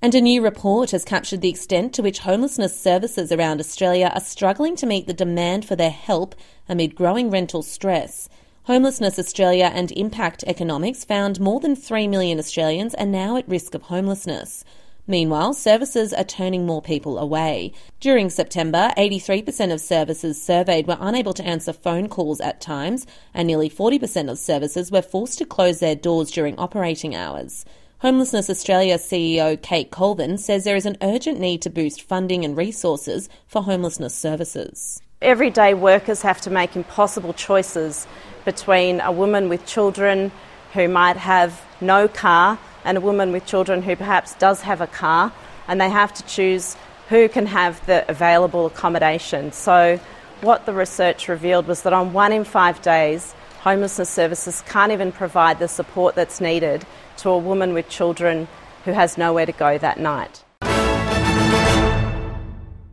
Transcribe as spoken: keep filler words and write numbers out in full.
And a new report has captured the extent to which homelessness services around Australia are struggling to meet the demand for their help amid growing rental stress. Homelessness Australia and Impact Economics found more than three million Australians are now at risk of homelessness. Meanwhile, services are turning more people away. During September, eighty-three percent of services surveyed were unable to answer phone calls at times, and nearly forty percent of services were forced to close their doors during operating hours. Homelessness Australia C E O Kate Colvin says there is an urgent need to boost funding and resources for homelessness services. Everyday workers have to make impossible choices between a woman with children who might have no car and a woman with children who perhaps does have a car, and they have to choose who can have the available accommodation. So what the research revealed was that on one in five days, homelessness services can't even provide the support that's needed to a woman with children who has nowhere to go that night.